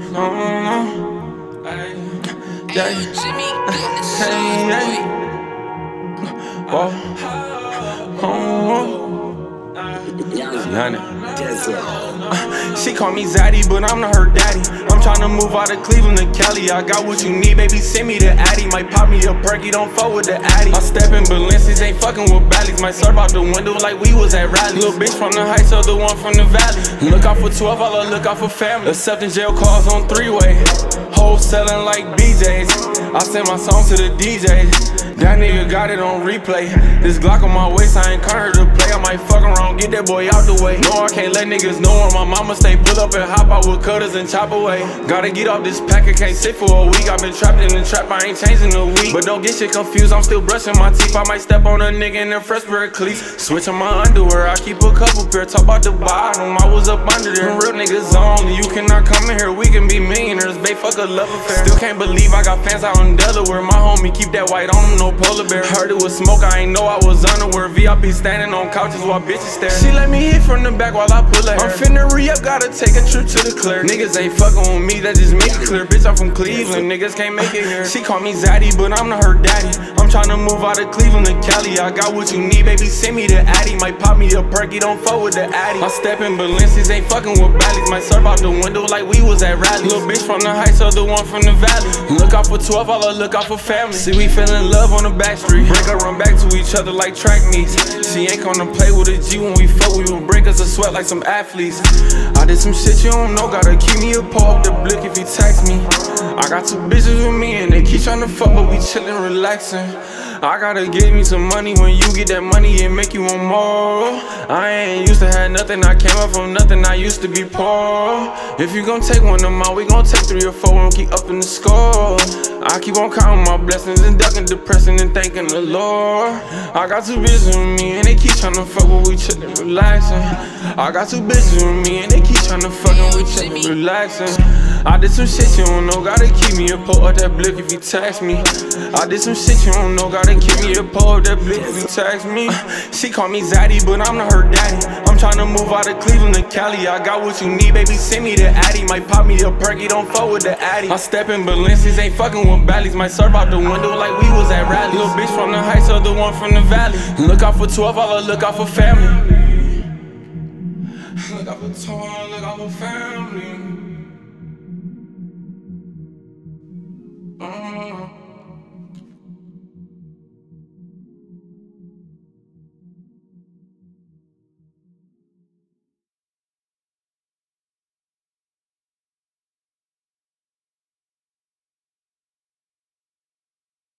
She call me Zaddy, but I'm not her daddy. I'm tryna move out of Cleveland to Cali. I got what you need, baby, send me the Addy. Might pop me a perky, don't fuck with the Addy. I step in Balenci's, ain't fucking with Bally's. Might serve out the window like we was at rally. Little bitch from the heights, other one from the valley. Look out for 12, all I look out for family. Accepting jail calls on three-way. Hoes selling like BJ's. I send my song to the DJs. That nigga got it on replay. This Glock on my waist, I ain't coming here to play. I might fuck around, get that boy out the way. No, I can't let niggas know where my mama stay. Pull up and hop out with cutters and chop away. Gotta get off this pack, I can't sit for a week. I've been trapped in the trap, I ain't changing a week. But don't get shit confused, I'm still brushing my teeth. I might step on a nigga in their fresh pair of cleats. Switching my underwear, I keep a couple pair. Talk about the bottom, I was up under there. Real niggas only, you cannot come in here, we can be millionaires. Babe, fuck a love affair. Still can't believe I got fans out in Delaware. My homie keep that white on him, no polar bear. Heard it was smoke, I ain't know I was unaware. VIP standing on couches while bitches stare. She let me hit from the back while I pull her hair. I'm finna re-up, gotta take a trip to the clear. Niggas ain't fucking with me, that just make it clear. Bitch, I'm from Cleveland, niggas can't make it here. She call me Zaddy, but I'm not her daddy. I'm tryna move out of Cleveland to Cali. I got what you need, baby, send me the Addy. Might pop me a perky, don't fuck with the Addy. I step in Balenci's, ain't fucking with Bally's. Might serve out the window like we was at rally. Little bitch from the heights, other one from the valley. Look out for 12, all I look out for family. See, we fell in love on the back street. Break her, run back to each other like track meets. She ain't gonna play with a G when we fuck. We will break us a sweat like some athletes. I did some shit you don't know, gotta keep me a paw up the blick if you text me. I got two bitches with me and they keep tryna fuck, but we chillin', relaxing. I gotta get me some money. When you get that money, it make you want more. I ain't used to have nothing, I came up from nothing, I used to be poor. If you gon' take one of mine, we gon' take 3 or 4 and keep upping the score. I keep on counting my blessings and ducking depressing and thanking the Lord. I got two bitches with me and they keep tryna fuck, but we chillin', relaxing. I got two bitches with me and they keep tryna fuck and we chillin', relaxing. I did some shit you don't know, gotta keep me a pole up that blick if you text me. I did some shit you don't know, gotta keep me a pole up that blick if you text me. She call me Zaddy, but I'm not her daddy. I'm tryna move out of Cleveland to Cali. I got what you need, baby, send me the Addy. Might pop me a perky, don't fuck with the Addy. I step in Balenci's, ain't fucking with Bally's. Might serve out the window like we was at rally. Little bitch from the heights, other one from the valley. Look out for 12, all I look out for family. Look out for 12, look out for family.